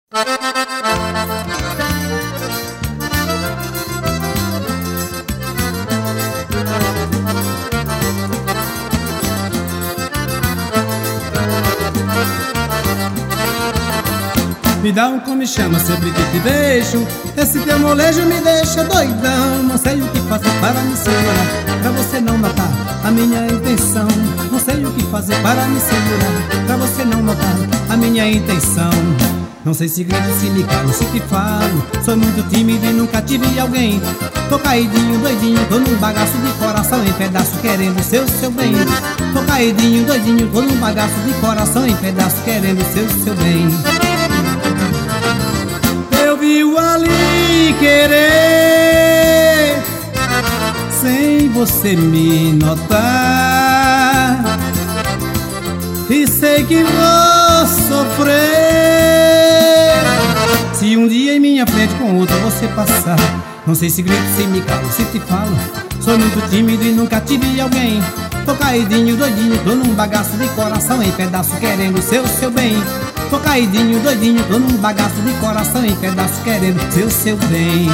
Me dá um como chama sempre que te vejo. Esse teu molejo me deixa doidão. Não sei o que fazer para me segurar, pra você não notar a minha intenção. Não sei o que fazer para me segurar, pra você não notar a minha intenção. Não sei se grito, se me calo, se te falo. Sou muito tímido e nunca tive alguém. Tô caidinho, doidinho, tô num bagaço de coração em pedaço, querendo ser o seu bem. Tô caidinho, doidinho, tô num bagaço de coração em pedaço, querendo ser o seu bem. Eu vivo ali querer sem você me notar, e sei que vou sofrer se um dia em minha frente com outra você passar. Não sei se grito, se me calo, se te falo. Sou muito tímido e nunca tive alguém. Tô caidinho, doidinho, tô num bagaço de coração em pedaço, querendo ser o seu bem. Tô caidinho, doidinho, tô num bagaço de coração em pedaço, querendo ser o seu bem.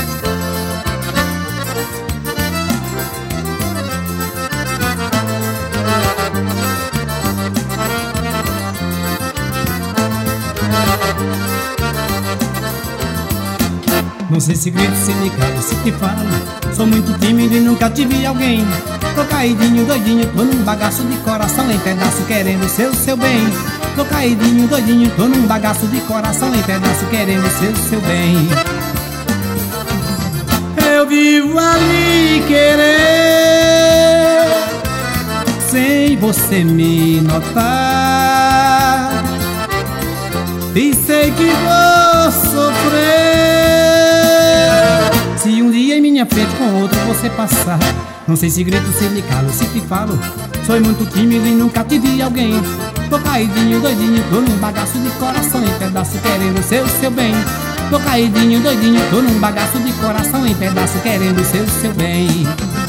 Não sei se grito, se me calo, se te falo. Sou muito tímido e nunca tive alguém. Tô caidinho, doidinho, tô num bagaço de coração em pedaço, querendo ser o seu bem. Tô caidinho, doidinho, tô num bagaço de coração em pedaço, querendo ser o seu bem. Eu vivo ali querer sem você me notar, e sei que vou sofrer se um dia em minha frente com outro você passar. Não sei se grito, se me calo, se te falo. Sou muito tímido e nunca tive alguém. Tô caidinho, doidinho, tô num bagaço de coração em pedaço, querendo ser o seu bem. Tô caidinho, doidinho, tô num bagaço de coração em pedaço, querendo ser o seu bem.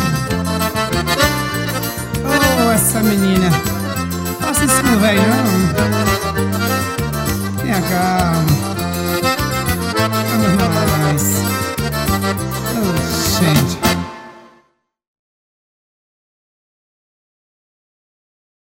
Oh, essa menina, faça isso com o velho, não. Tenha calma.